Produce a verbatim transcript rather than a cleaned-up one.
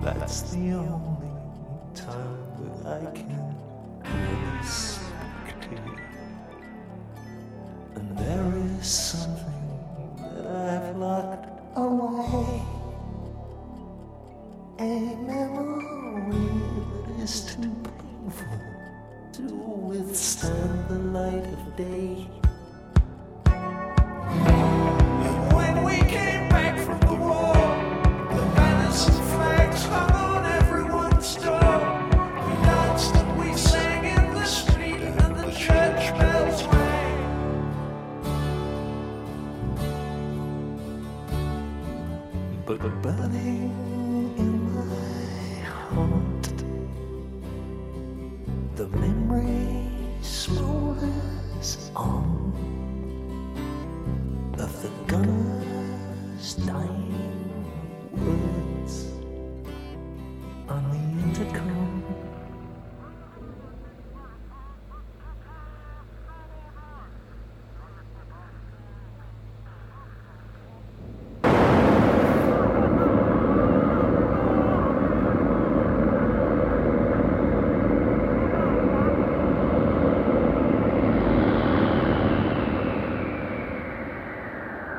That's the only time that I can really speak to you. And there is something that I've locked away, a memory that is too painful to withstand the light of day. When we came back from the war, the banners and flags hung on everyone's door. We danced and we sang in the street, and the church bells rang. But burning in my heart, the memory smolders on of the gunners dying.